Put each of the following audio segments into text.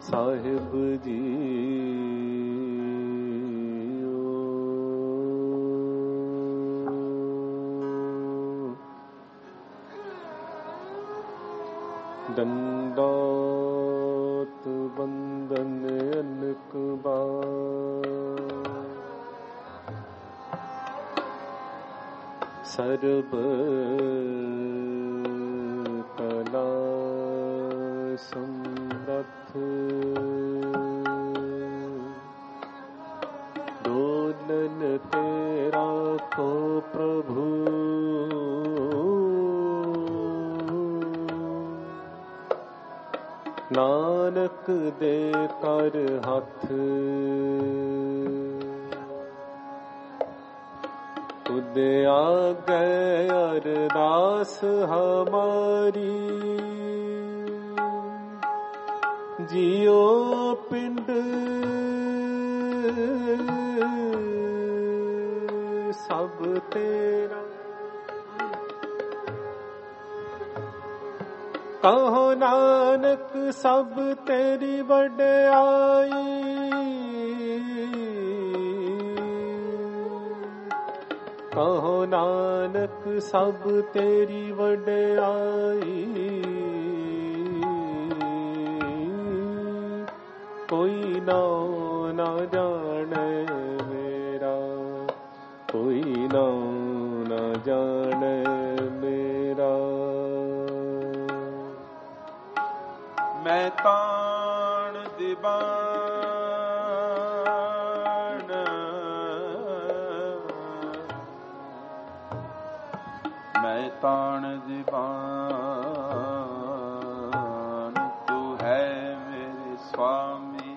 साहिब जी दंडौत वंदन अनक बार सर्व कला समरथ डोलन तेरा को प्रभु नानक दे कर हाथ तुदे आगे अरदास हमारी जियो पिंड सब तेरा कहो नानक सब तेरी वड्याई कहो नानक सब तेरी वड्याई कोई नाम ना जाने मेरा कोई नाम ना जाने मेरा मैं ताण दीवान मैं ताण दीवान तू है मेरे स्वामी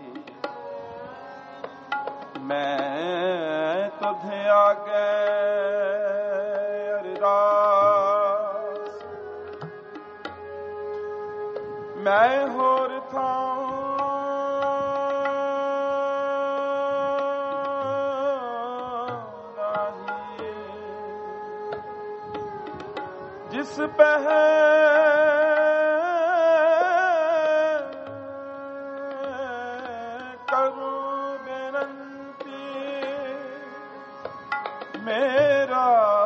मैं तुझे आगे अरदास मैं होर था जिस पे है करूं बेनंती मेरा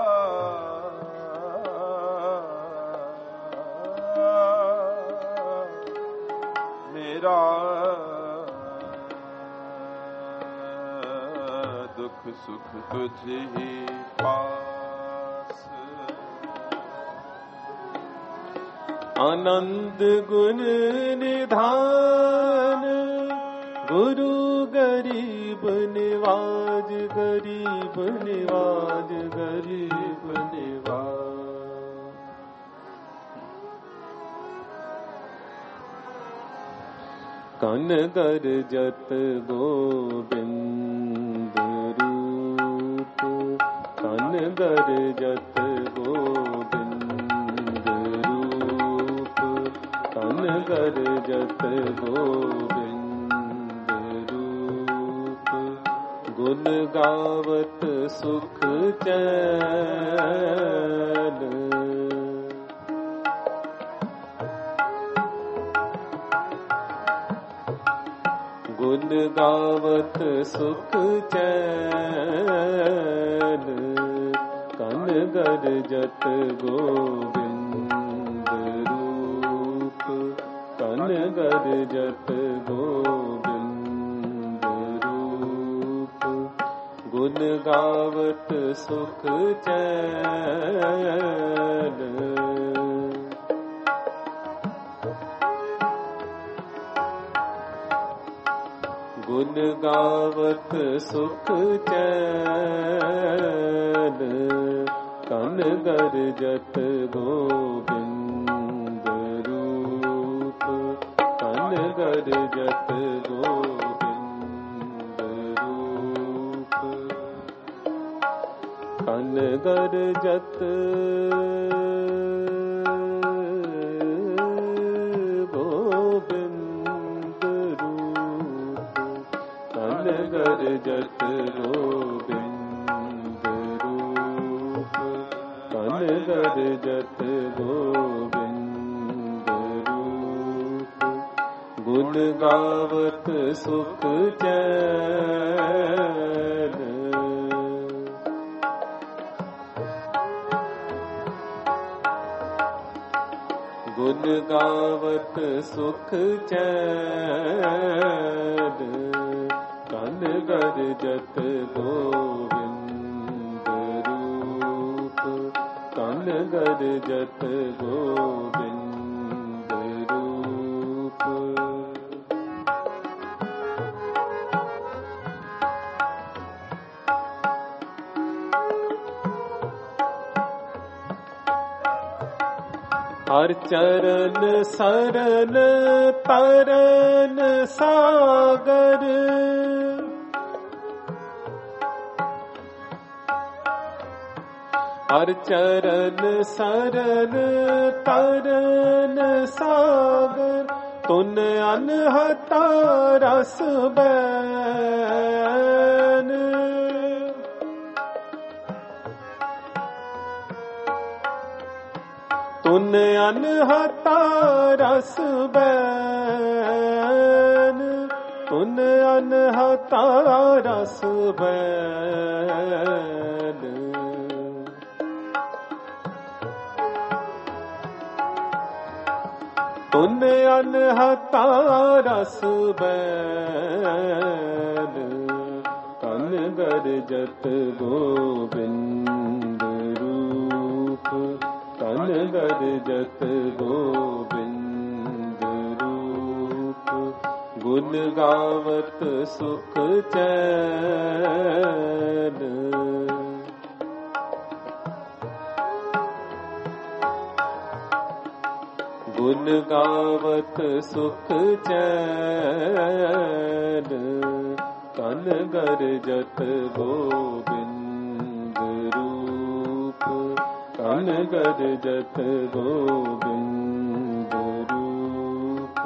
दुख सुख तुझे ही पास आनंद गुण निधान गुरु गरीब निवाज गरीब निवाज गरीब निवाज कन गर जत गोविंद रूप कन गर जत गोविंद रूप कन गर जत गोविंद रूप गुण गावत सुख चैन गुण गावत सुख चैन कन गर जत गोविंद रूप कन गर जत गोविंद रूप गुण गावत सुख चैन गुण गावत सुख चैन कन गर जत गोविंद रूप कन गर जत गोविंद रूप कन गर जत जत गोविंद रूप कन गर जत गोविंद रूप गुण गावत सुख चैन। गुण गावत सुख चैन। कन गरजत गोविंद रूप। कन गरजत गोविंद रूप। हर चरण सरन तरन सागर। हर चरण सरन तरन सागर। तुन अनहता रस बैन। तुन अनहता रस बैन। तुन अनहता रस बैन। तुन अनहता रस बैन। कन गरजत गोविंद रूप। कन गरजत गोविंद रूप। गुण गावत सुख चैन। गुण गावत सुख चैन। कन गरजत गोविंद रूप। कन गरजत गोविंद रूप।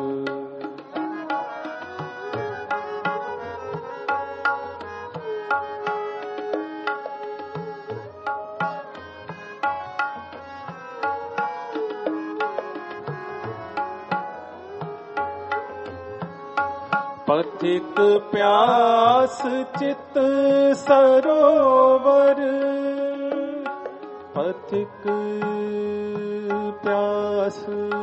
पथिक प्यास चित सरोवर। पथिक प्यास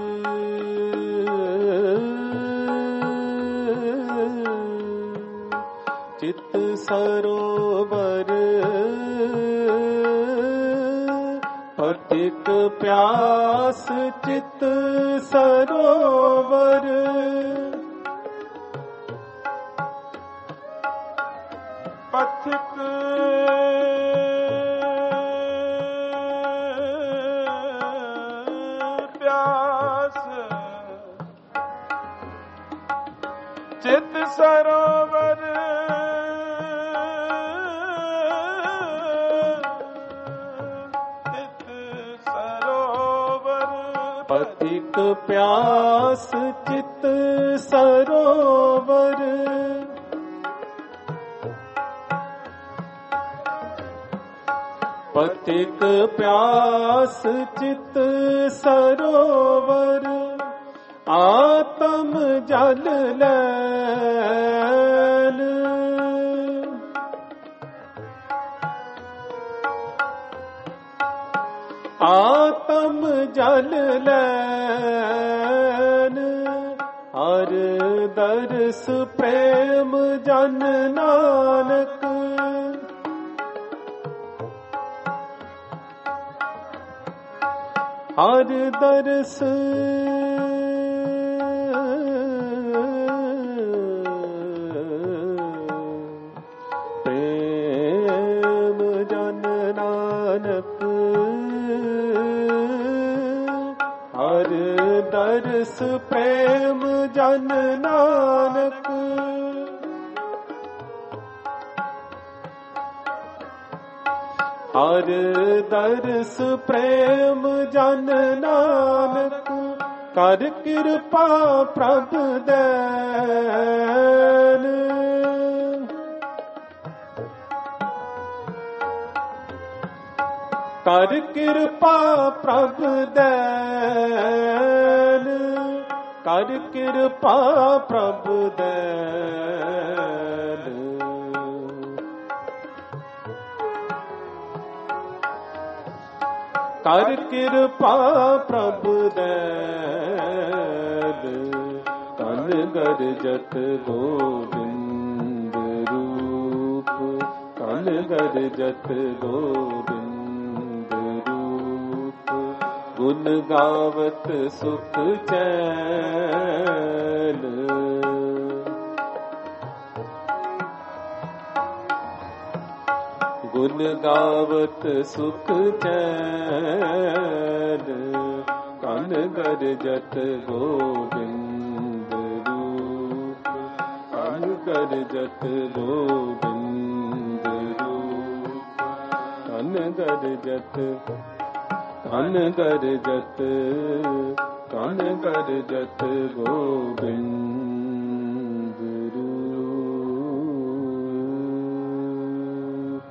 चित सरोवर। पथिक प्यास चित सरोवर। पथिक प्यास चित सरोवर। चित सरोवर। पथिक प्यास चित सरोवर। पथिक प्यास चित सरोवर। आत्म जल लैन। आत्म जल लैन। हर दर्श प्रेम जन नानक। हर दर्श प्रेम जन नानक। हर दर्श प्रेम जन नानक। हर दर्श प्रेम जन नानक। कर कृपा प्रभु दैन। कर कृपा प्रभु दैन। कर कृपा प्रभु दयाल, कर कृपा प्रभु दयाल, कन गरजत गोविंद रूप, कन गरजत गोविंद रूप, गुण गावत सुख चैन, गुण गावत सुख चैन, कन गरजत गोविंद रूप, कन गरजत गोविंद रूप, कन गरजत, कन गरजत, कन गरजत गोविंद रूप।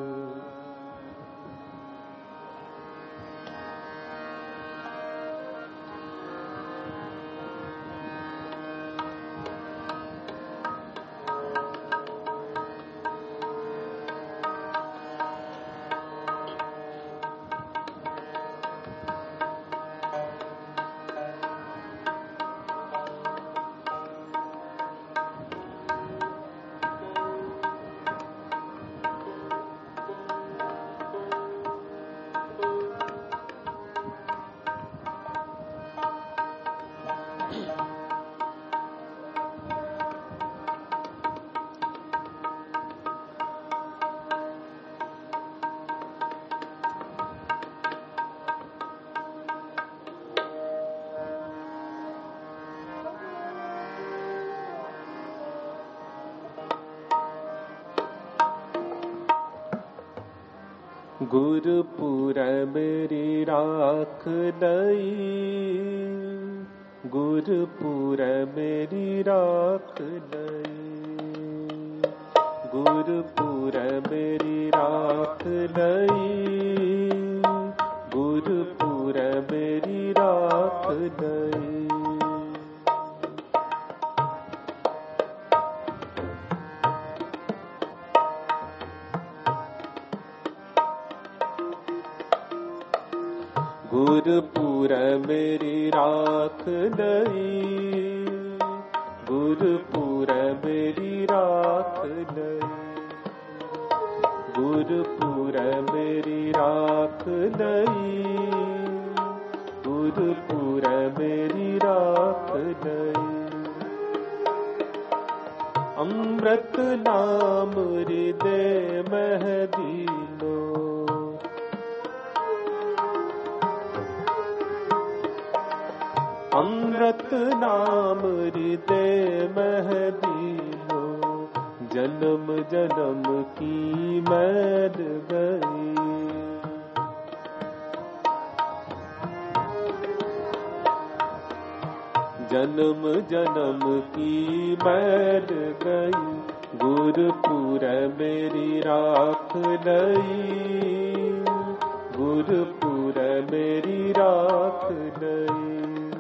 गुरुपुर मेरी राख लई, गुरुपुर मेरी राख लई, गुरुपुर मेरी राख लई, गुरुपुर मेरी राख लई। गुरुपुर मेरी राख लई, गुरुपुर मेरी राख लई, गुरुपुर मेरी राख लई, गुरुपुर मेरी राख लई। अमृत नाम हृदय महदीनो, अमृत नाम हृदय महदीनो, जन्म जन्म की मैल गई, जन्म जन्म की मैल गई। गुरुपुर मेरी राख लई, गुरुपुर मेरी राख लई,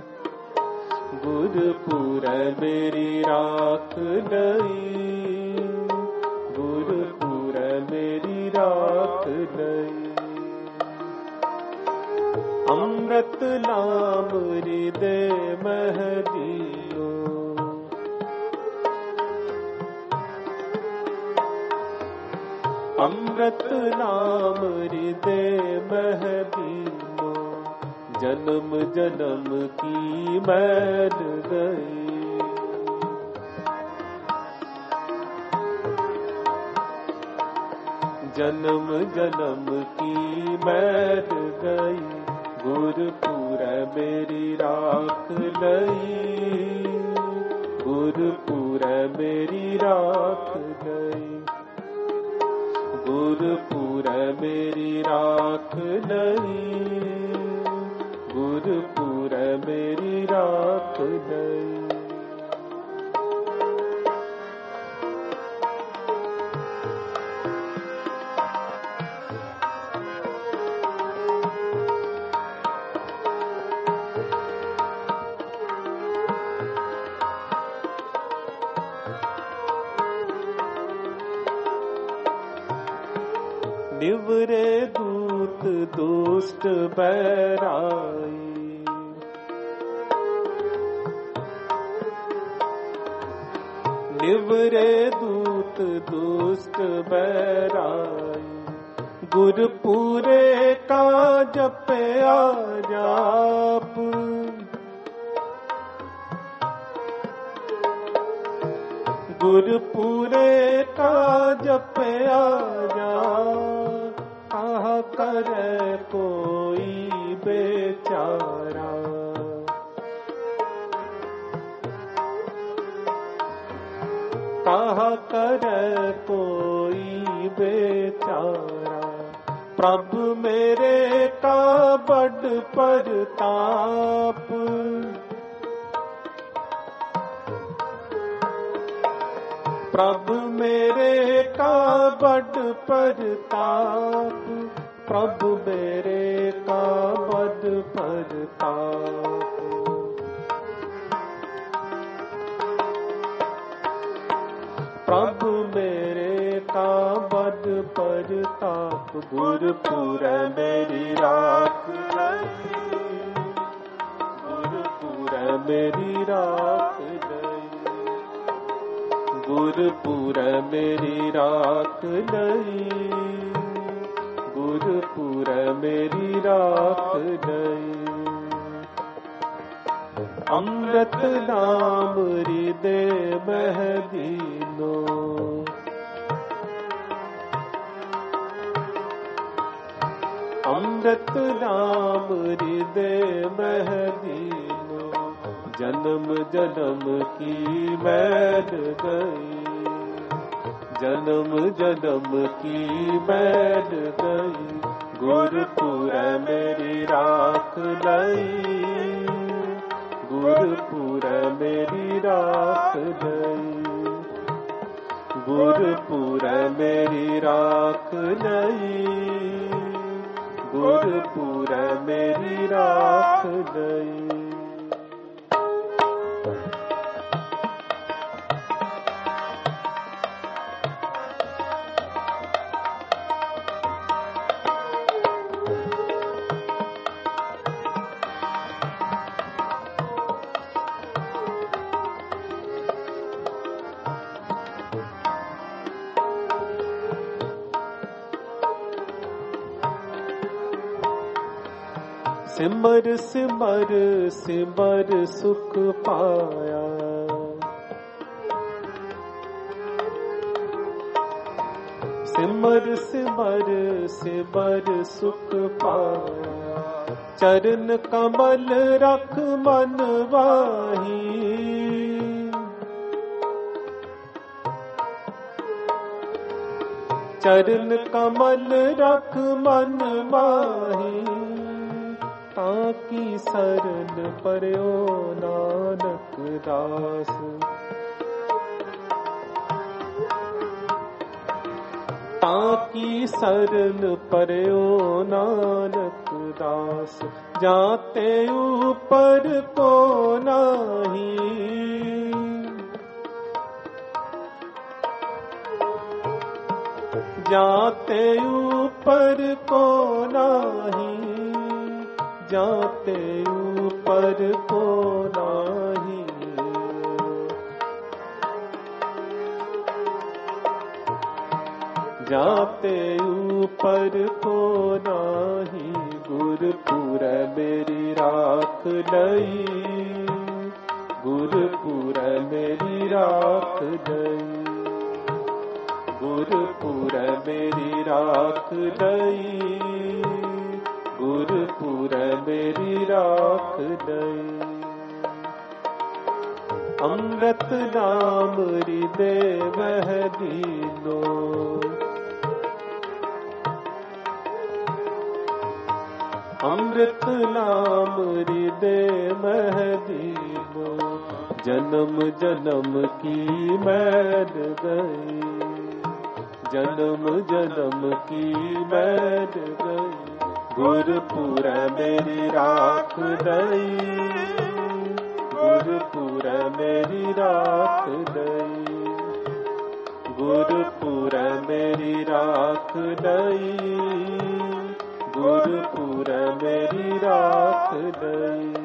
गुरुपुर मेरी राख लई, गुरुपुर मेरी राख लई। अमृत नाम हृदय महदीनो, अमृत नाम हृदय महदीनो, जन्म जन्म की मैल गई, जन्म जन्म की मैल गई। गुरुपुर मेरी राख लई, गुरुपुर मेरी राख लई, गुरुपुर मेरी राख लई, गुरुपुर मेरी राख लई। निवरे दूत दुष्ट बैराई। निवरे दूत दुष्ट बैराई। गुरपुरे का जपया जाप। गुरपुरे का जपया जाप। कहा करे कोई बेचारा। कहा करे कोई बेचारा। प्रभु मेरे का बड़ परताप। प्रभु मेरे का बड़ परताप। प्रभु मेरे का बड़ परताप। प्रभु मेरे का बड़ परताप। गुरपुर मेरी राख लई। गुरपुर मेरी राख लई। गुरपुर मेरी राख लई। गुरपुर मेरी राख लई। अमृत नाम हृदय महदीनो। अमृत नाम हृदय महदीनो। जन्म जन्म की मैल गई। जन्म जन्म की मैल गई। गुरपुर मेरी राख लई। गुरपुर मेरी राख लई। गुरपुर मेरी राख लई। गुरपुर मेरी राख लई। सिमर सिमर सिमर सुख पाया। सिमर सिमर सिमर सुख पाया। चरण कमल रख मन वाही। चरण कमल रख मन माही। ताकि शरण पर्यो नानक दास। ताकि शरण पर्यो नानक दास। जाते ऊपर को नाही। जाते ऊपर को नाही। जाते ऊपर को नाही। जाते ऊपर को नाही। गुरपुर मेरी राख लई। गुरपुर मेरी राख लई। गुरपुर मेरी राख लई। गुरपुर मेरी राख लई। अमृत नाम हृदय महदीनो। अमृत नाम हृदय महदीनो। जन्म जन्म की मैल गई। जन्म जन्म की मैल गई। गुरपुर मेरी राख लई। गुरपुर मेरी राख लई। गुरपुर मेरी राख लई। मेरी राख लई,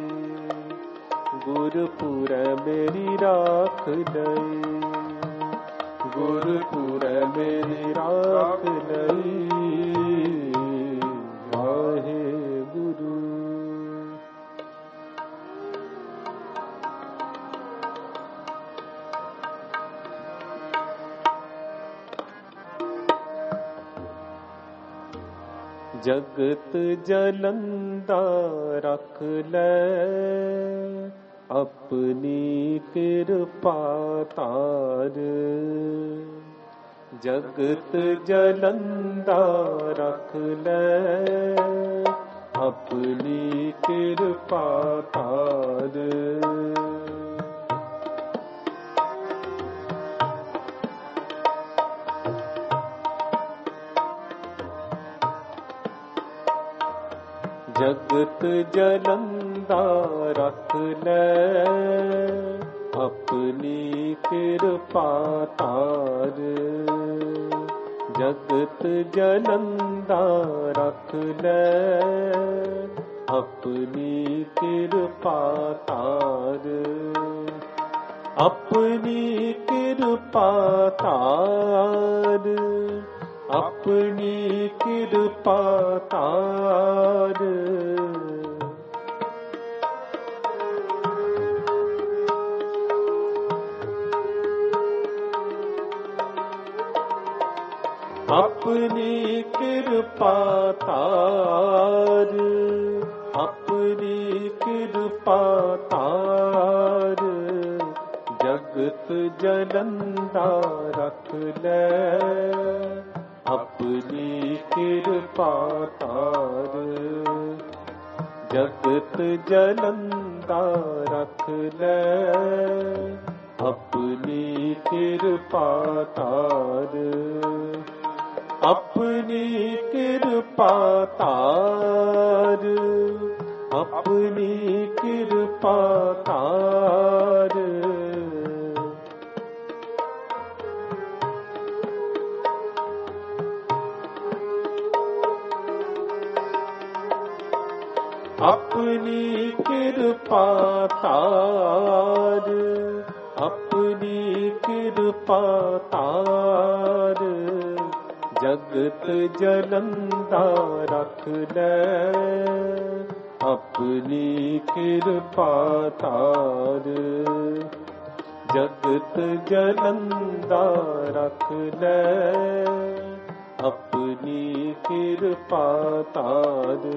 गुरपुर मेरी राख लई, गुरपुर मेरी राख लई, वाहे गुरु। जगत जलंदा रख ले, अपनी कृपा तार, जगत जलंदा रख ले, अपनी कृपा तार। जगत जलंदा रख ले, अपनी कृपा तार, जगत जलंदा रख ले, अपनी कृपा तार, अपनी कृपा तार, अपनी कृपा तार। अपनी कृपा तार, अपनी कृपा तार, जगत जलंदा रख ले, अपनी कृपा तार, जगत जलंदा रख ले, अपनी कृपा तार, अपनी कृपा तार, अपनी कृपा तार। अपनी कृपा तार, अपनी कृपा तार, जगत जलंदा रख ले, अपनी कृपा तार, जगत जलंदा रख ले, अपनी कृपा तार।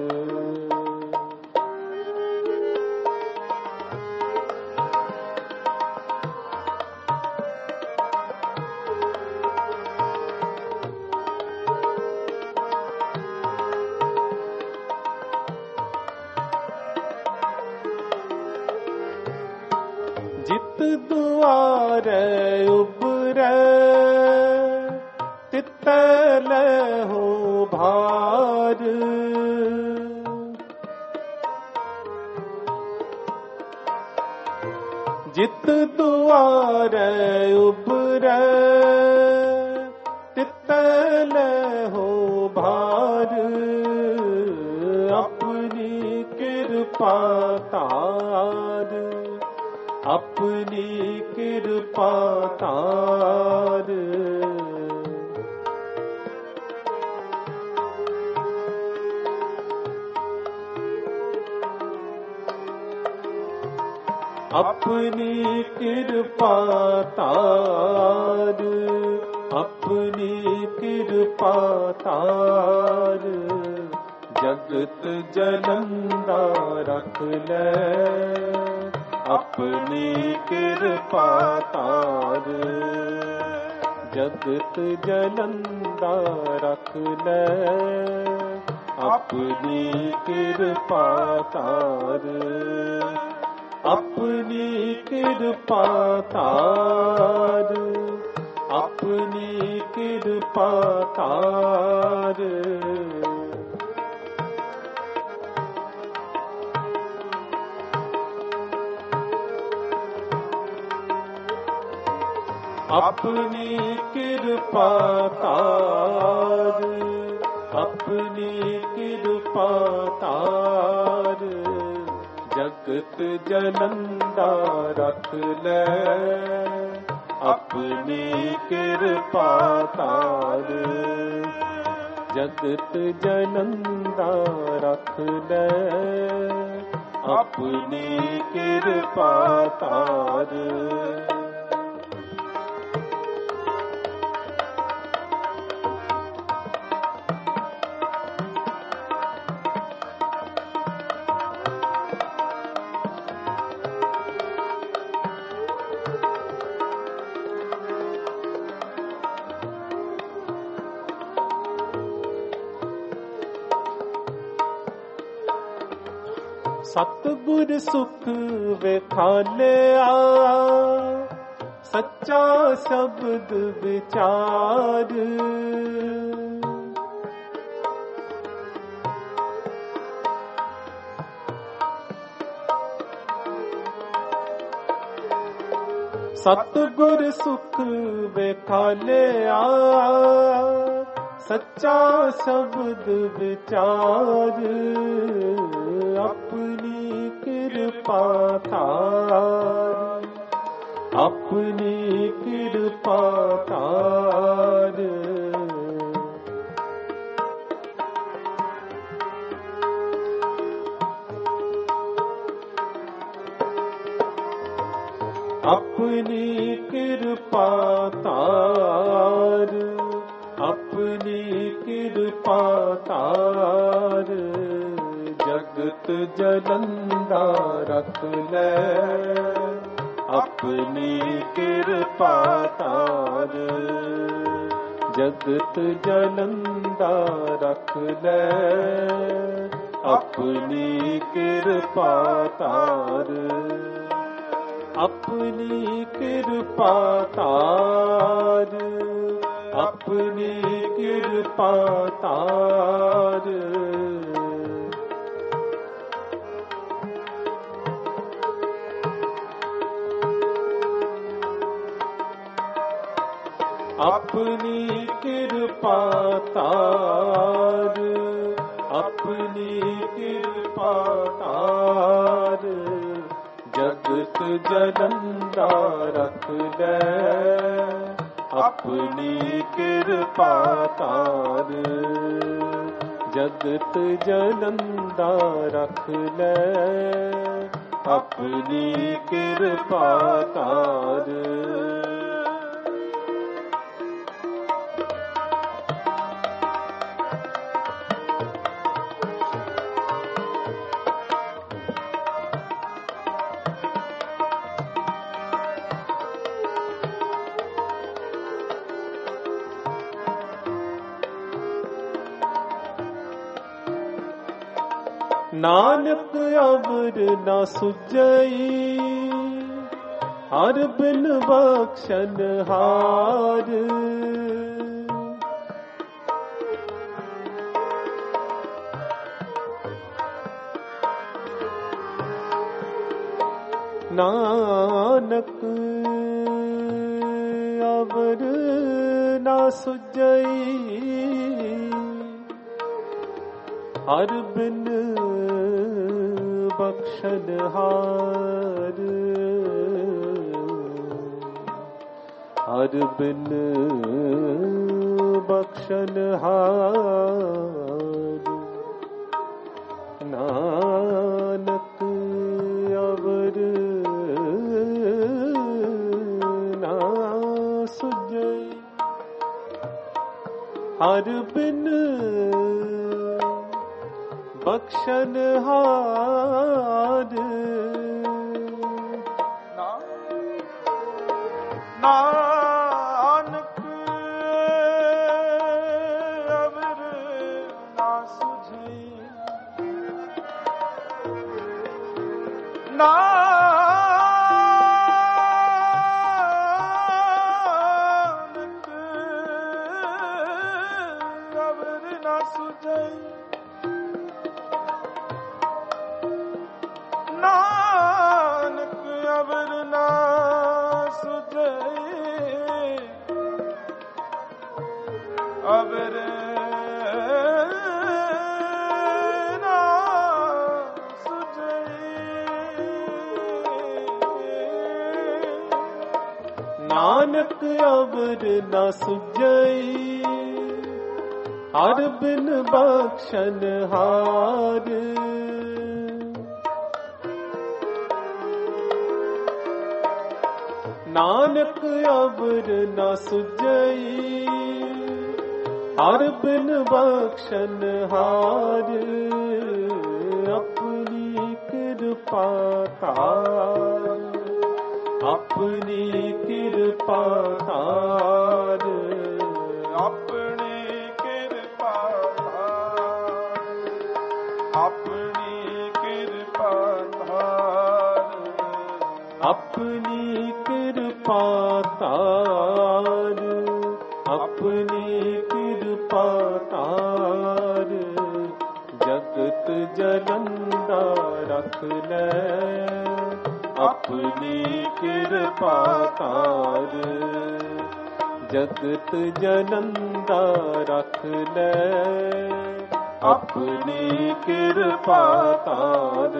जित दुआरे उबरे, तित लहो भार, जित दुआरे उबरे, तित लहो भार, अपनी कृपा तार, अपनी कृपा तार। अपनी कृपा तार, अपनी कृपा तार, जगत जलंदा रख ले, अपनी कृपा तार, जगत जलंदा रख ले, अपनी कृपा तार, अपनी कृपा तार, अपनी कृपा तार। अपनी कृपा तार, अपनी कृपा पातार जगत जनंदा रख ले अपनी कृपा तार जगत जनंदा रख ले अपनी कृपा तार सतगुर सुख विखालिया सच्चा शब्द विचार सतगुर सुख विखालिया सच्चा शब्द विचार अपनी कृपा तार अपनी कृपा तार अपनी कृपा तार अपनी कृपा तार जगत जनंदा रख ले अपनी कृपा तार जगत जनंदा रख ले अपनी कृपा तार अपनी कृपा तार अपनी कृपा तार अपनी कृपा तार अपनी कृपा तार जगत जनंदा रख ले अपनी कृपा तार जगत जनंदा रख ले अपनी कृपा तार नानक अवर न सुजई हर बिन बख्शन हार नानक अवर न सुजई हर बिन बख्शनहार हर बिन बख्शनहार नानक अवर ना सुझे हर बिन बख्शनहार नानक अवर ना सुझे नानक अवर ना सुझे नानक अवर ना सुझे अवर नानक अवर न सुझई हर बिन बख्शन हार। नानक अवर न सुझई हर बिन बख्शन हार। अपनी कृपा तार अपनी कृपा तार अपनी कृपा धार अपनी कृपा धार अपनी कृपा तार अपनी कृपा तार। जगत जलंदा रख ले अपनी कृपा तार। जगत जलंदा रख ले अपनी कृपा तार।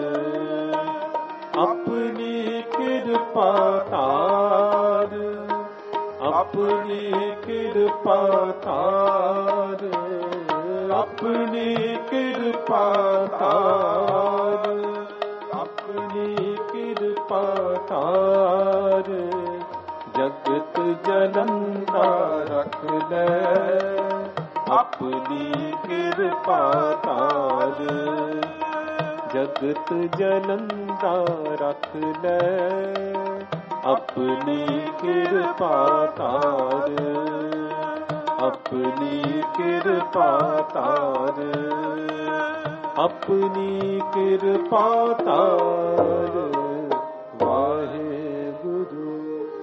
अपनी कृपा तार अपनी कृपा तार अपनी कृपा तार अपनी कृपा तार। जगत जलंदा रख ले अपनी कृपा तार। जगत जलंदा रख ले अपनी कृपा तार। अपनी कृपा तार अपनी कृपा तार। वाहे गुरु।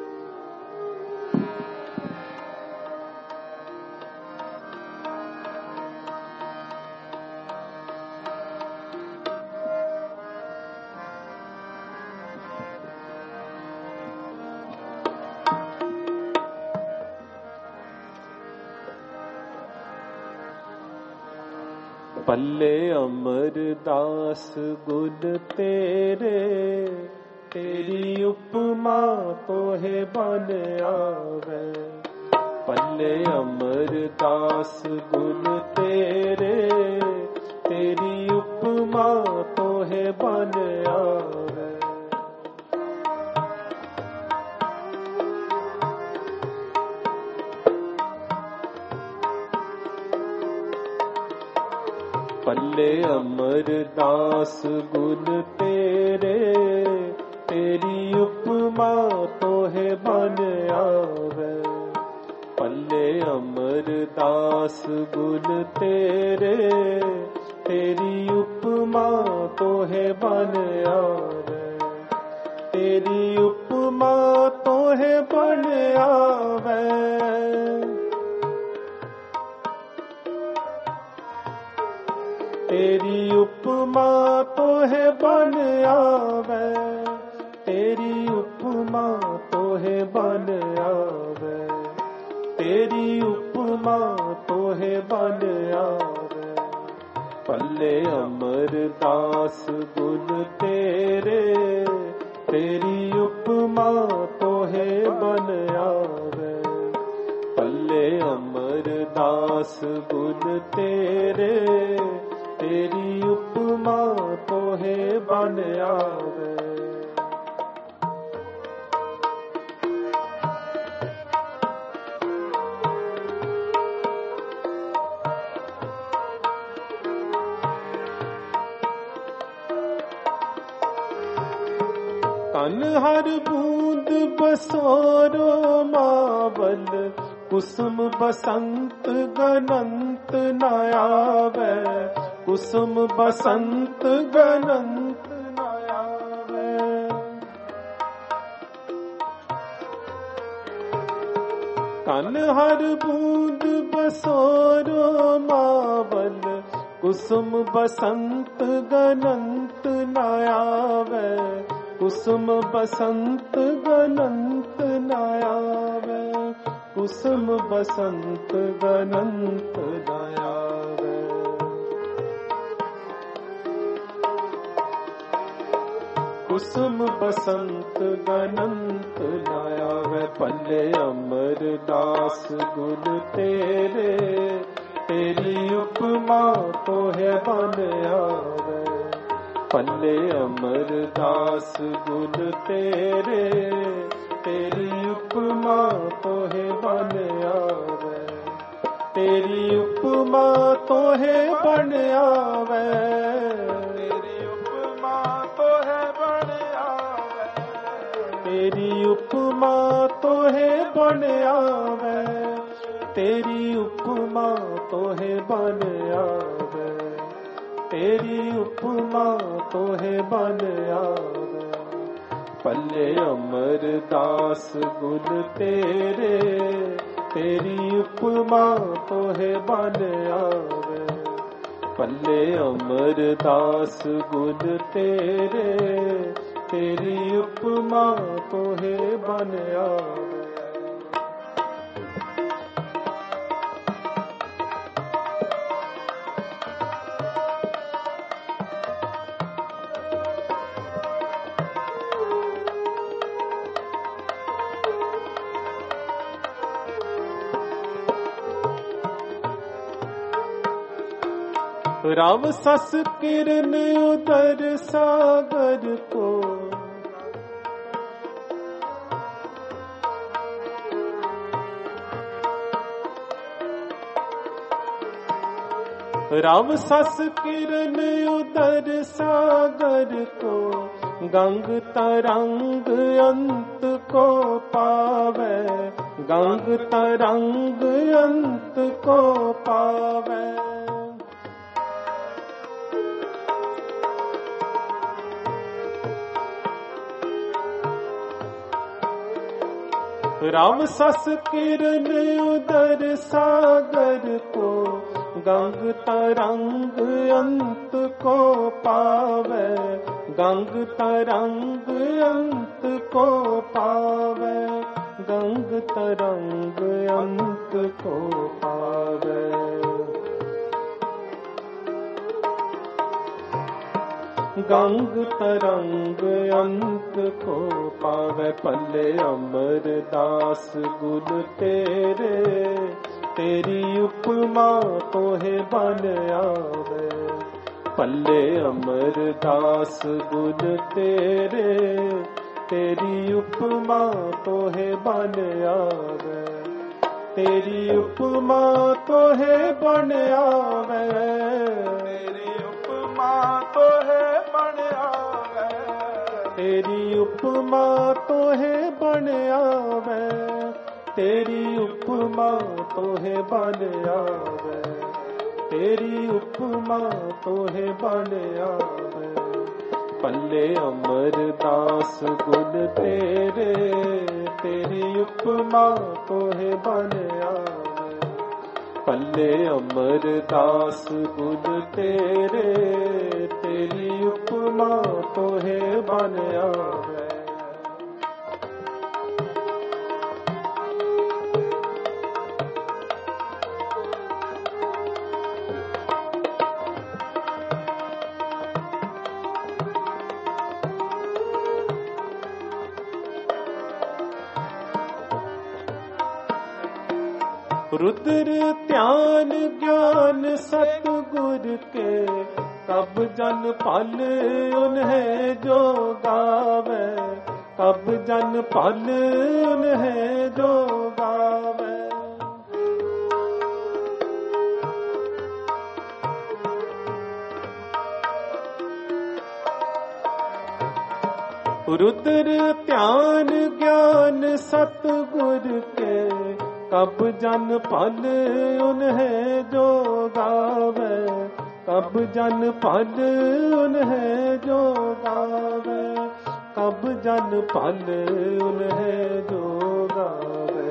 पल्ले अमरदास गुण तेरे तेरी उपमा तोहे बन आवे। पल्ले अमरदास गुण तेरे तेरी उपमा तोहे बन आवे। पल्ले अमरदास गुण तेरे तेरी उपमा तोहे बन आवे। पल्ले अमरदास गुण तेरे तेरी उपमा तोहे बन आवे। तेरी उपमा तोहे बन आवे। तेरी उपमा तोहे बन आवे। तेरी उपमा तोहे बन आवे। तेरी उपमा तोहे बन आवे। पल्ले अमरदास गुण तेरे तेरी उपमा तोहे बन आवे। पल्ले अमरदास गुण तेरे तेरी उपमा तोहे बन आवे। तन हर बूंद बसोरो मावल कुसुम बसंत गनंत न आवे। कुसुम बसंत गनंत न आवे। तन हर बूंद बसोरो मावल कुसुम बसंत गनंत न आवे। कुसुम बसंत गनंत न आवे। कुसुम बसंत गनंत न आवे। कुसुम बसंत गनंत लाया वै पल्ले अमरदास गुण तेरे तेरी उपमा तो है बन आवे पल्ले अमरदास गुण तेरे तेरी उपमा तो है बन आवे तेरी उपमा तो है बन आवे तेरी उपमा तो है बन आवे तेरी उपमा तो है बन आवे तेरी उपमा तो है बन आवे तेरी उपमा तो है बन आवे पल्ले अमरदास गुण तेरे तेरी उपमा तो है बन आवे पल्ले अमरदास गुण तेरे तेरी उपमा तो है बन आवे राम सस किरण उदर सागर को राम सस किरण उदर सागर को गंग तरंग अंत को पावे गंग तरंग अंत को पावे राम सस किरण उदर सागर को गंग तरंग अंत को पावे गंग तरंग अंत को पावे गंग तरंग अंत को पावे गंग तरंग अंत को पावे पल्ले अमरदास गुण तेरे तेरी उपमा तो है बन आवे पल्ले अमरदास गुण तेरे तेरी उपमा तो है बन आवे तेरी उपमा तो है बन आवे तेरी उपमा तो है बन आवे तेरी उपमा तो है बन आवे तेरी उपमा तो है बन आवे तेरी उपमा तो है बन आवे पल्ले अमरदास गुण तेरे तेरी उपमा तो है बन आवे पल्ले अमरदास गुण तेरे तेरी उपमा तो है बन आवे रुद्र ध्यान ज्ञान सतगुर के कब जन पल उन्हें जो गावे कब जन पल उन्हें जो गावे रुद्र ध्यान ज्ञान सतगुर के कब जन पल उन्हें जो गावे कब जन पल उन्हें जो गावे कब जन पल उन्हें जो गावे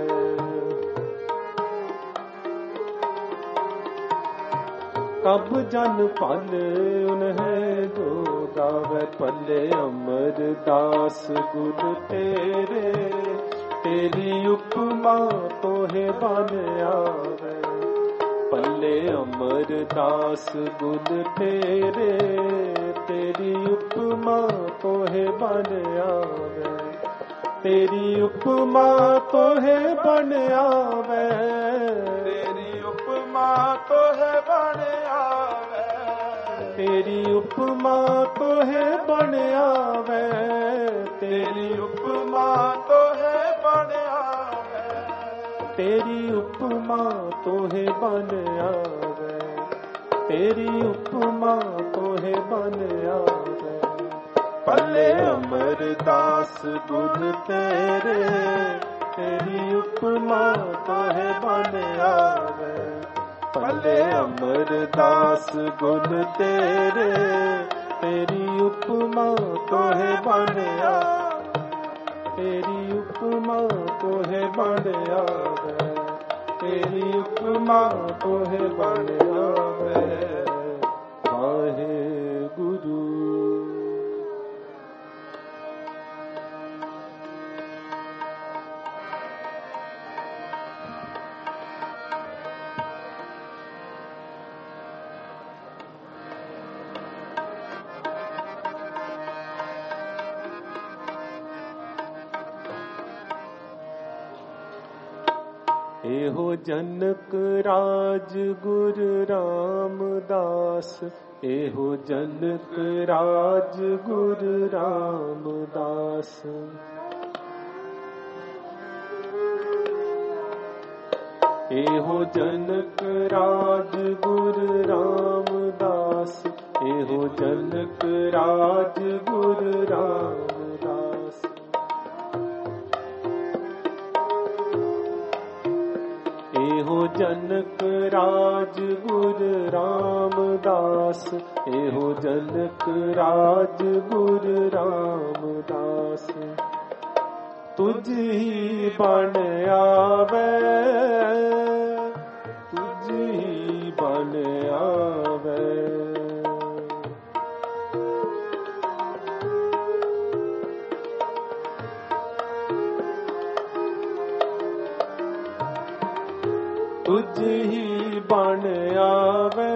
कब जन पल उन्हें जो गावे पल्ले अमरदास गुण तेरे तेरी उपमा तो है बन आवे पल्ले अमरदास गुण तेरे तेरी उपमा तोहे बन आवे, तेरी उपमा तोहे बन आवे, तेरी उपमा तोहे बन आवे, तेरी उपमा तोहे बन आवे, तेरी उपमा तोहे बन आवे, तेरी उपमा तोहे बन आवे, तेरी उपमा तोहे बन आवे। पल्ले अमरदास गुण तेरे, तेरी उपमा तोहे बन आवे। पल्ले अमरदास गुण तेरे, तेरी उपमा तोहे बन आवे, तेरी उपमा तोहे बन आवे, तेरी उपमा तोहे बन आवे। वाहे गुरु। एहो जनक राज गुरु रामदास, एहो जनक राज गुरु रामदास। एहो जनक राज गुरु रामदास, एहो जनक राज गुरु रामदास। एहो जनक राज गुरु रामदास, एहो जनक राज गुरु रामदास। तुझ ही बन आवे, तुझ ही बन आवे। तुझ ही बन आवे,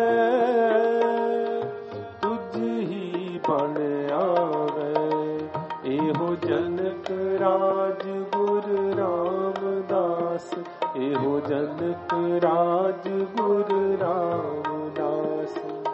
तुझ ही बन आवे। एहो जनक राज गुरु रामदास, एहो जनक राज गुरु रामदास।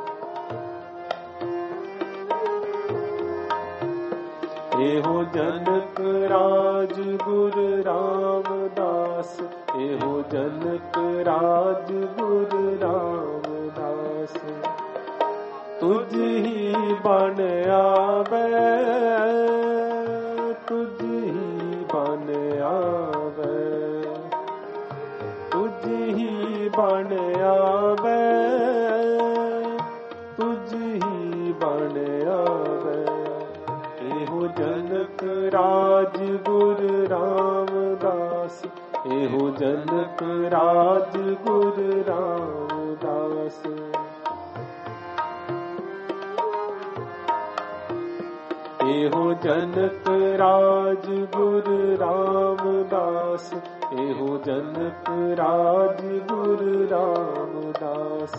एहो जनक राज गुरु रामदास, एहो जनक राज गुरु रामदास। तुझ ही बन आवे, तुझ ही बन आवे, तुझ ही बन आवे, तुझ ही बन आवे। एहो जनक राज गुरु रामदास, एहो जनक राज गुरु रामदास। एहो जनक राज गुरु रामदास, एहो जनक राज गुरु रामदास।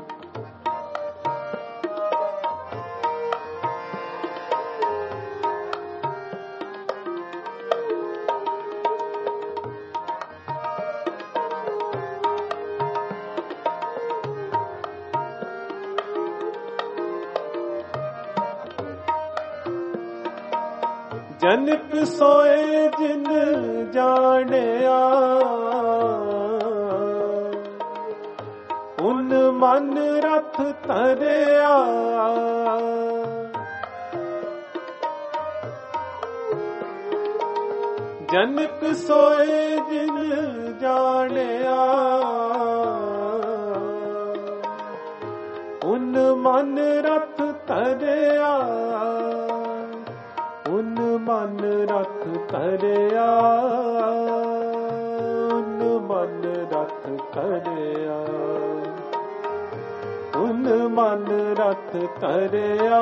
जनक सोए जिन जानिया, उन मन रथ तरिया। जनक सोए जिन जानिया, उन मन रथ तरिया, उन मन रथ तरिया, उन मन रथ तरिया, उन मन रथ तरिया,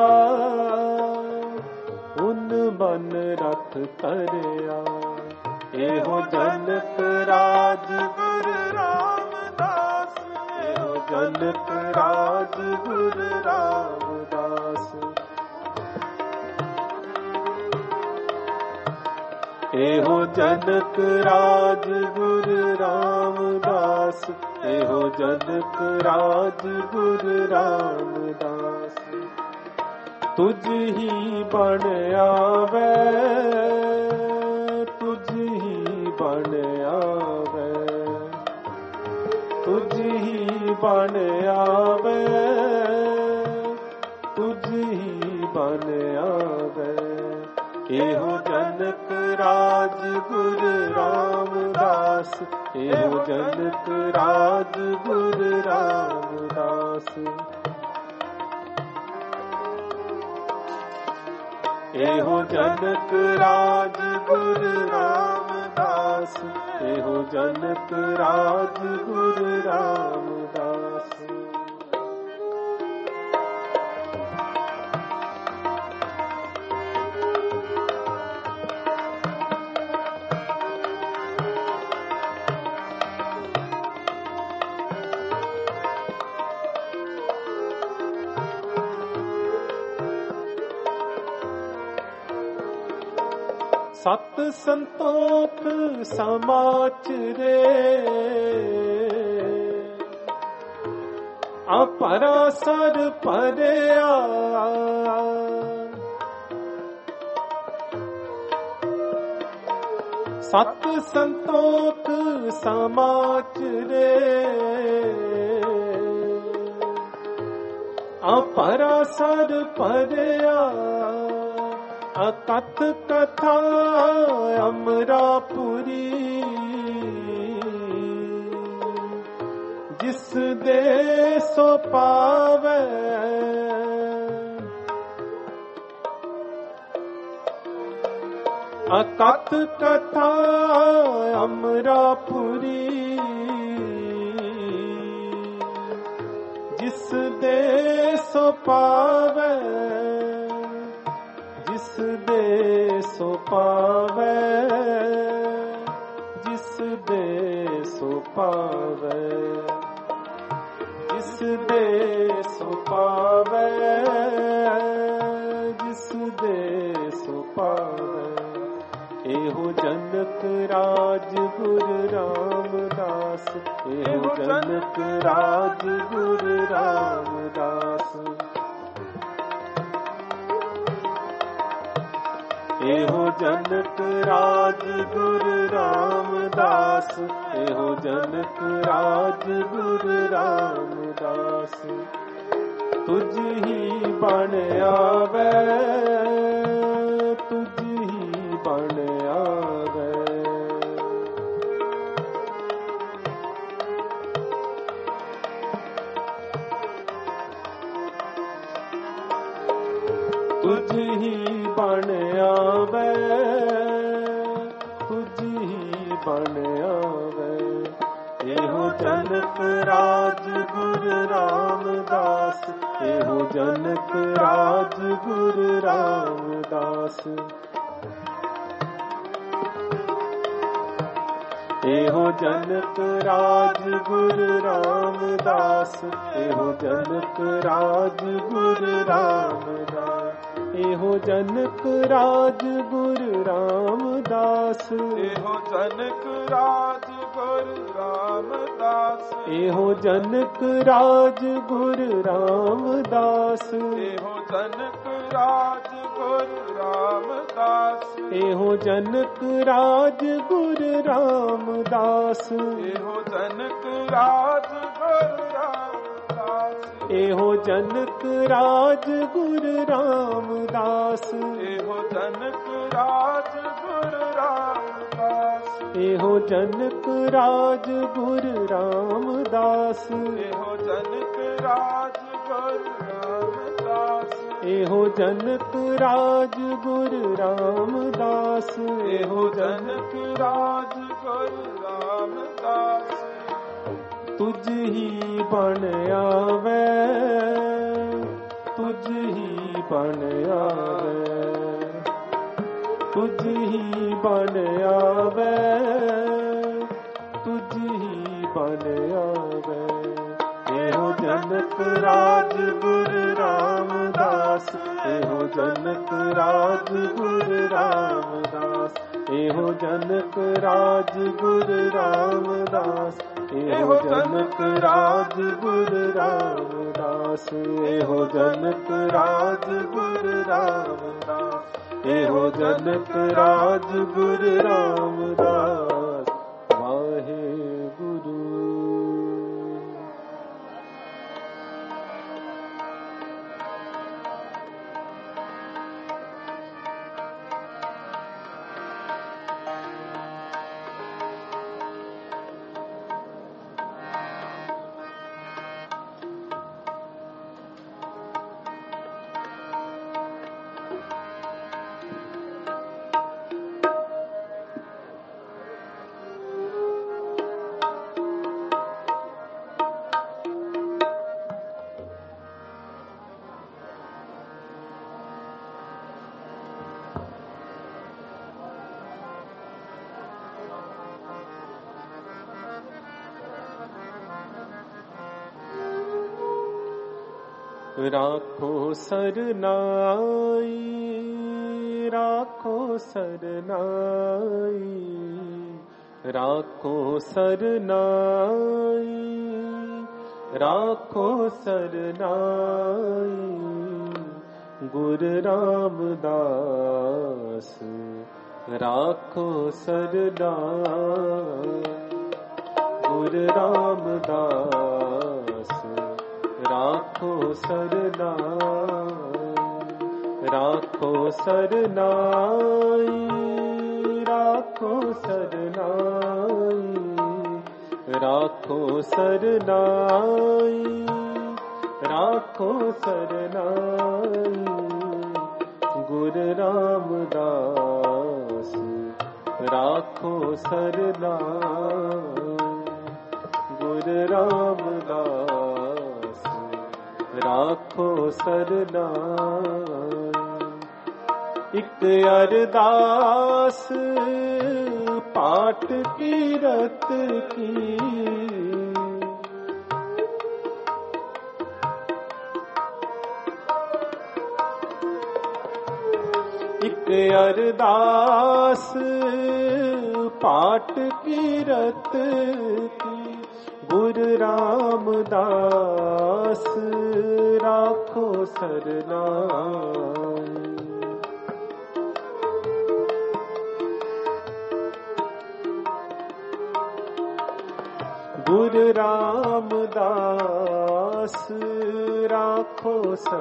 उन मन रथ तरिया। एहो जनक राज गुरु रामदास, एहो जनक राज गुरु रामदास। एहो जनक राज गुरु रामदास, एहो जनक राज गुरु रामदास। तुझ ही बन आवे, तुझ ही बन आवे, तुझ ही बन आवे, तुझ ही बन आवे। एहो जनक राज गुरु रामदास, एहो जनक राज गुरु रामदास। एहो जनक राज गुरु रामदास, एहो जनक राज गुरु रामदास। सत संतोख समाचरे, अपरासर परया। सत संतोख समाचरे, अपरासर परया। अकथ कथा अमरापुरी, जिस दे सो पावे। अकथ कथा अमरापुरी, जिस दे सो पावे, जिस दे सो पावे, जिस दे सो पावे, जिस दे सो पावे, जिस दे सो पावे। एहो जनक राज गुरु रामदास, एहो जनक राज गुरु रामदास। एहो जनक राज गुरु रामदास, एहो जनक राज गुरु रामदास। तुझ ही बन आवे, तुझ ही बन आवे। तुझ ही बन आवे, तुझ ही बन आवे। एहो जनक राज गुरु रामदास, एहो जनक राज गुरु रामदास। एहो जनक राज गुरु रामदास, एहो जनक राज गुरु रामदास। एहो जनक राज गुरु रामदास, एहो जनक राज गुरु रामदास। एहो जनक राज गुरु रामदास, एहो जनक राज गुरु रामदास। एहो जनक राज गुरु रामदास, एहो जनक राज गुरु रामदास। एहो जनक राज गुरु रामदास, एहो जनक राज गुरु रामदास। एहो जनक राज गुरु रामदास, एहो जनक राज गुरु रामदास। एहो जनक राज गुरु रामदास, एहो जनक राज गुरु रामदास। तुझ ही बन आवे, तुझ ही बन आवे, तुझ ही बन आवे, तुझ ही बन आवे। एहो जनक राज गुरु रामदास, एहो जनक राज गुरु रामदास। एहो जनक राज गुरु रामदास, एहो जनक राज गुरु रामदास, एहो जनक राज गुरु रामदास, एहो जनक राज गुरु रामदास। वाहे गुरु। राखो सरनाई, राखो सरनाई, राखो सरनाई, राखो सरनाई, गुरु रामदास राखो सरनाई, गुरु रामदास राखो सरनाई, राखो सरनाई, राखो सरनाई, राखो सरनाई, राखो सरनाई, गुरु रामदास राखो सरनाई, गुरु रामदास राखो सरनाई। इक अरदास पाठ कीरत की, इक अरदास पाठ कीरत की, गुरु रामदास राखो सरनाई। गुरु रामदास राखो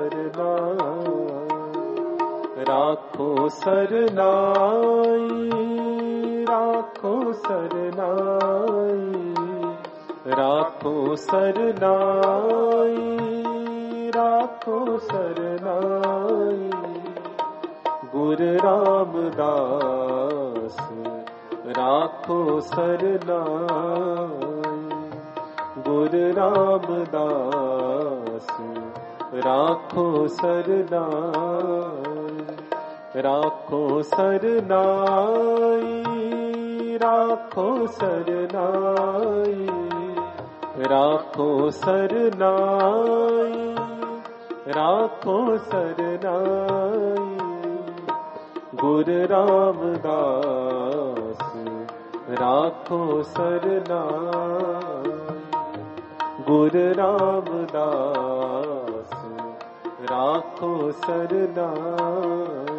सरनाई, राखो सरनाई, राखो सरनाई, राखो सरनाई, राखो सरनाई, गुरु रामदास राखो सरनाई, गुरु रामदास राखो सरनाई, राखो सरनाई, राखो सरनाई, राखो सरनाई, राखो सरनाई, गुरु रामदास राखो सरनाई, गुरु रामदास राखो सरनाई।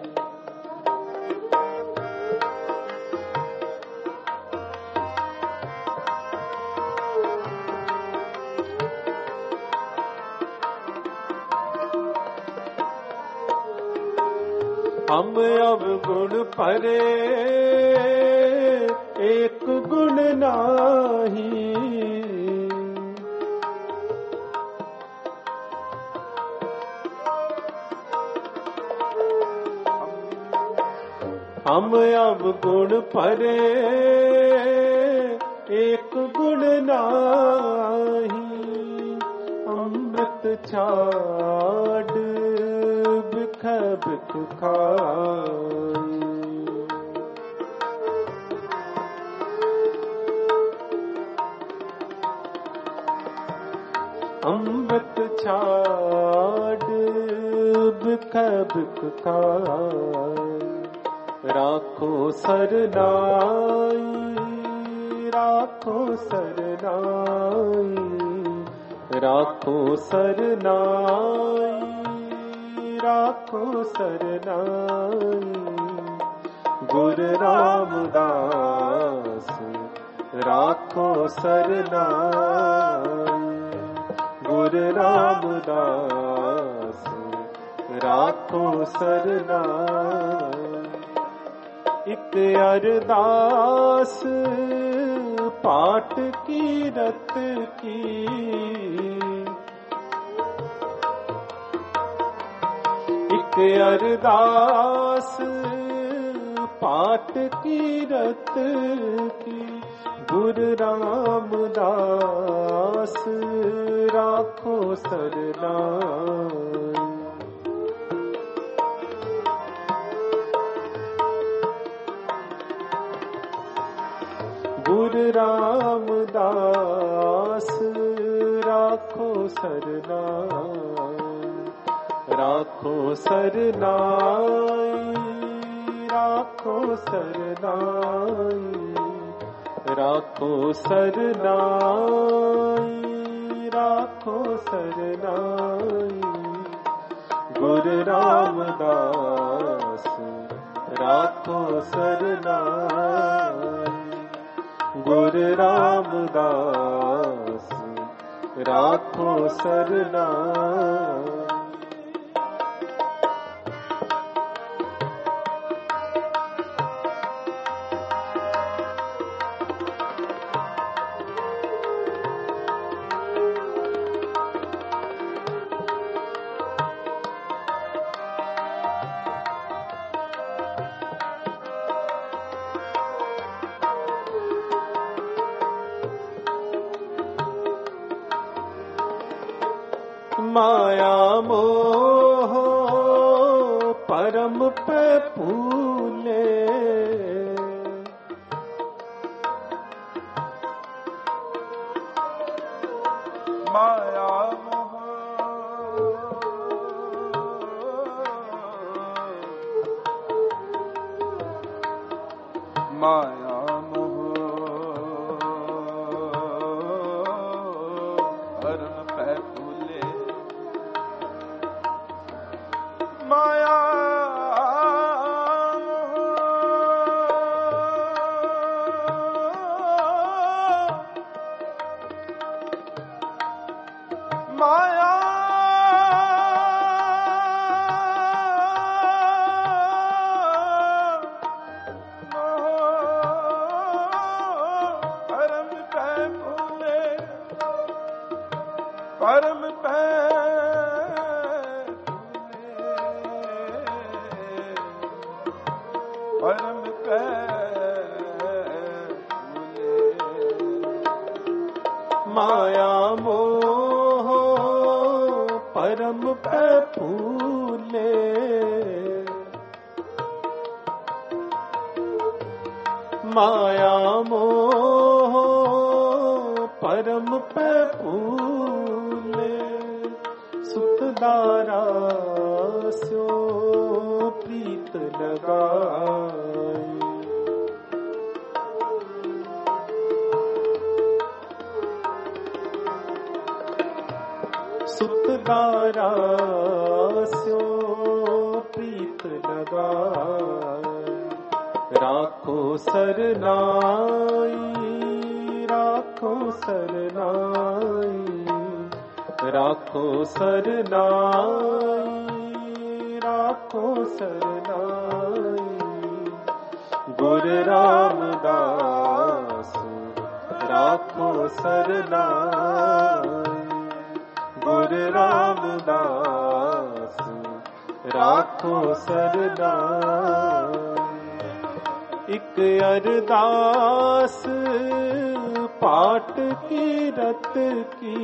हम अवगुण परे एक गुण नाही, हम अवगुण परे एक गुण नाही, अमृत छाड़ बिख बिख खाई। अमृत छाड़ बिख बिख खाई, राखो सरनाई, राखो सरनाई, राखो सरनाई, राखो सरनाई। गुरु रामदास राखो सरनाई, गुरु रामदास राखो सरनाई। इक अरदास पाठ की रत की, इक अरदास पाठ की रत की। गुरु रामदास राखो सरनाई, गुरु रामदास राखो सरनाई, राखो सरनाई, राखो सरनाई, राखो सरनाई, राखो सरनाई। गुरु रामदास राखो सरनाई, गुरु रामदास राखो सरनाई। माया मोह परम पे फूले, माया मोह माया मोह परम पे फूले, माया माया परम पे फूले, परम पे परम पे माया मोह परम पे फूले, माया मोह परम पे फूले। सुखदारा स्यो प्रीत लगाई, सुखदारा स्यो प्रीत लगाई। राखो सरनाई, राखो सरनाई, राखो सरनाई, राखो सरनाई। गुरु रामदास राखो सरनाई, गुरु रामदास राखो सरनाई। इक अरदास पाठ की रत की,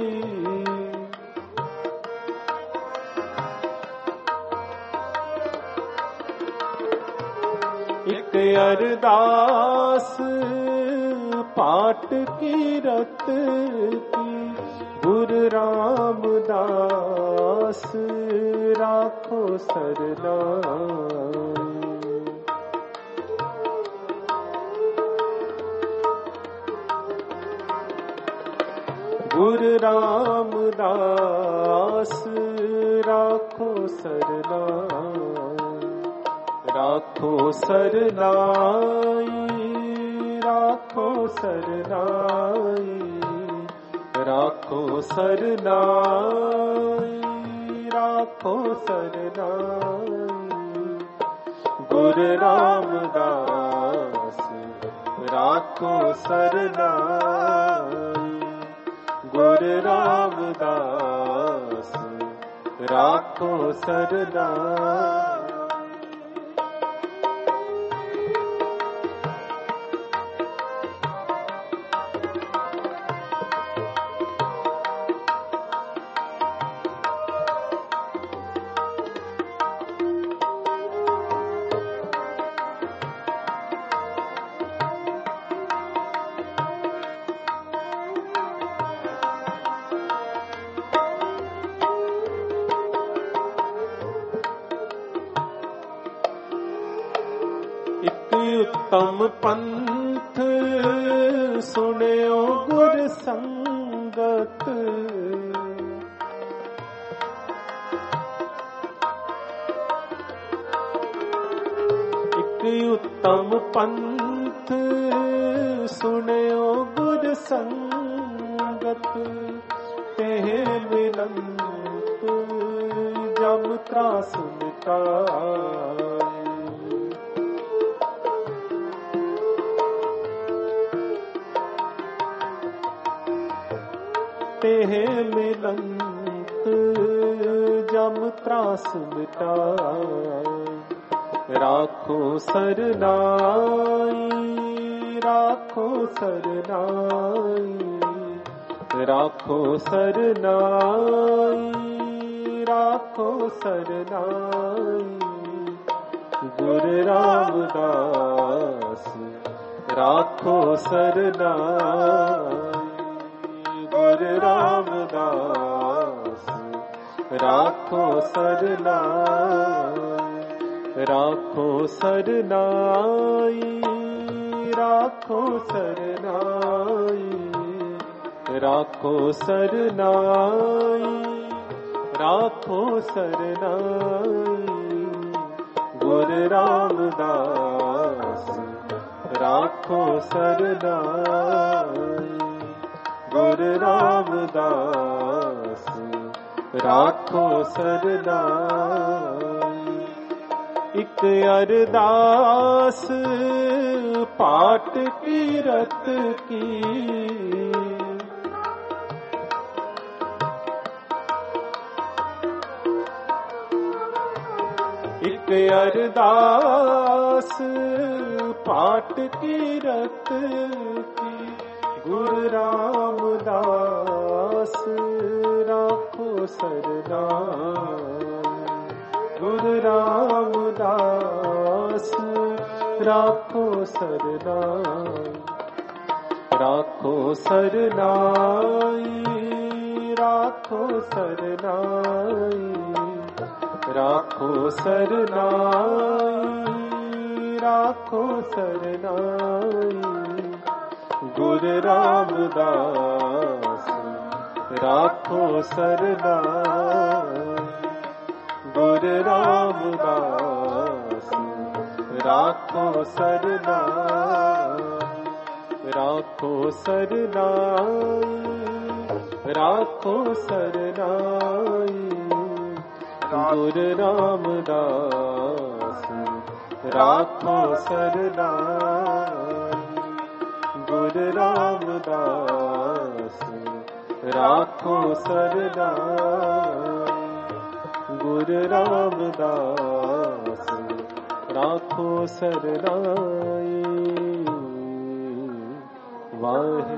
एक अरदास पाठ की रत की। गुरु रामदास राखो सरनाई, गुरु रामदास राखो सरनाई, राखो सरनाई, राखो सरनाई, राखो सरनाई, राखो सरनाई। गुरु रामदास राखो सरनाई, गुरु रामदास राखो सरनाई। उत्तम पंथ सुनियो गुर संगत, एक उत्तम पंथ सुनियो गुर संगत, तेह मिलंत जम त्रास मिटाए। तेह मिलंत जम त्रास मिटाए। राखो सरनाई, राखो सरनाई, राखो सरनाई, राखो सरनाई। गुरु रामदास राखो सरनाई, गुरु रामदास राखो सरनाई, राखो सरनाई, राखो सरनाई, राखो सरनाई, राखो सरनाई। गुरु रामदास राखो सरनाई, गुरु रामदास राखो सरनाई। एक अरदास पाठ कीरत की, एक अरदास पाठ कीरत की। गुरु रामदास राखो सरनाई, गुरु रामदास राखो सरनाई, राखो सरनाई, राखो सरनाई, राखो सरनाई, राखो सरनाई। गुरु रामदास राखो सरनाई, गुरु रामदास राखो सरनाई, राखो सरनाई, राखो सरनाई। गुरु रामदास राखो सरनाई, गुरु रामदास राखो सरनाई, गुरु रामदास राखो सरनाई। वाहे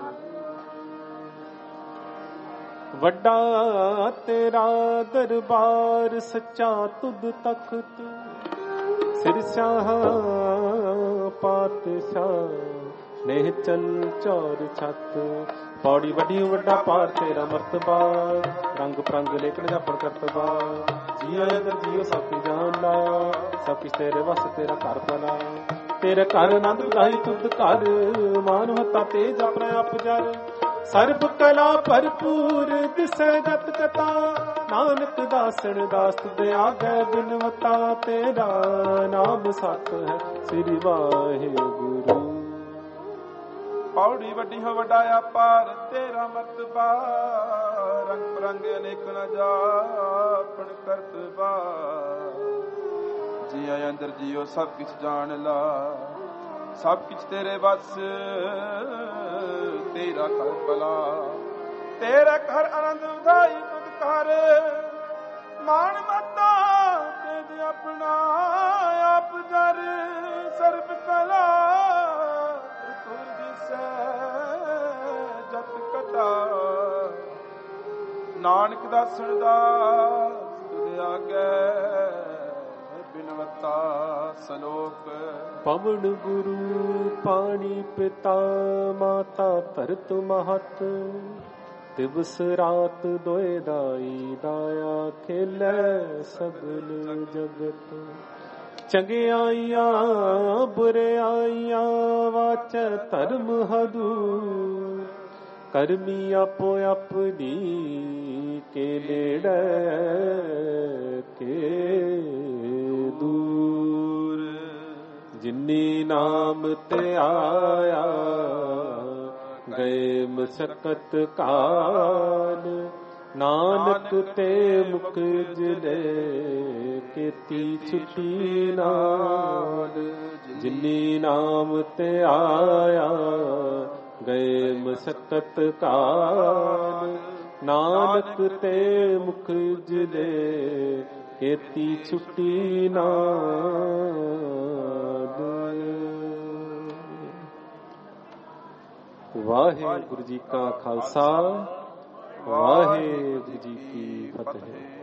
वड्डा तेरा दरबार सच्चा तुद तख्त, सिर शाह पातशाह नेह चल चौर छत। पौड़ी वड्डी वड्डा पार तेरा मर्तबा, रंग प्रंग लेखन जापन करतबा। जियो अंदर जियो सबकी जान लाया, सब किस तेरे वस तेरा घर बना। तेरे घर नंद गाई तुद घर, मान हता तेज अपने आप जर। ਸਰਬ ਕਲਾ ਭਰਪੂਰ ਦਿਸੈ ਜਤ ਕਥਾ ਨਾਨਕ ਦਾਸਣ ਦਾਸ ਦੇ ਆਗੇ ਬਿਨਵਤਾ ਤੇਰਾ ਨਾਮ ਸਤ ਹੈ ਸ੍ਰੀ ਵਾਹਿਗੁਰੂ। ਪੌੜੀ ਵੱਡੀ ਹੋ ਵਡਾਇਆ ਪਾਰ ਤੇਰਾ ਮਰਤਬਾ ਰੰਗ ਬਰੰਗ ਅਨੇਕ ਨ ਜਾਪਣ ਕਰਤਬਾ ਜੀ ਅੰਦਰ ਜੀਓ ਸਭ ਕਿਛ ਜਾਣ ਲਾ ਸਭ ਕਿਛ ਤੇਰੇ ਵਸ ਤੇਰਾ ਘਰ ਭਲਾ ਤੇਰਾ ਘਰ ਆਨੰਦ ਵਧਾਈ ਤੁਧ ਕਰ ਮਾਣ ਮਤਾ ਤੇ ਆਪਣਾ ਆਪ ਜਰ ਸਰਬ ਕਲਾ ਤੁਰ ਦਿਸੈ ਜਤ ਕਥਾ ਨਾਨਕ ਦਾਸਣ ਦਾਸ ਤੁਧ ਆਗੇ ਬਿਨਵਤਾ ਸਲੋਕ। ਪਵਨ ਗੁਰੂ ਪਾਣੀ ਪਿਤਾ ਮਾਤਾ ਧਰਤ ਮਹਤ ਦਿਵਸ ਰਾਤ ਦੋਇ ਦਾਈ ਦਾਇਆ ਖੇਲੇ ਸਗਲ ਜਗਤ ਚੰਗਿਆਈਆਂ ਬੁਰਿਆਈਆਂ ਵਾਚੈ ਧਰਮ ਹਦੂ ਕਰਮੀ ਆਪੋ ਆਪਣੀ ਕੇ ਨੇੜੇ ਕੇ ਦੂਰ ਜਿਨੀ ਨਾਮ ਤੇ ਆਇਆ ਗਏ ਮਸਕਤ ਕਾਲ ਨਾਨਕ ਤੇ ਮੁਕਜ ਲੈ ਕੀਤੀ ਛੁੱਟੀ ਨਾਲ ਜਿਨੀ ਨਾਮ ਤੇ ਆਇਆ ਗਏ ਮਸਕਤ ਕਾਲ ਨਾਨਕ ਤੇ ਮੁਕਜ ਲੈ ਕੀਤੀ ਛੁੱਟੀ ਨਾਲ। ਵਾਹਿਗੁਰੂ ਜੀ ਕਾ ਖਾਲਸਾ ਵਾਹਿਗੁਰੂ ਜੀ ਕੀ ਫਤਿਹ।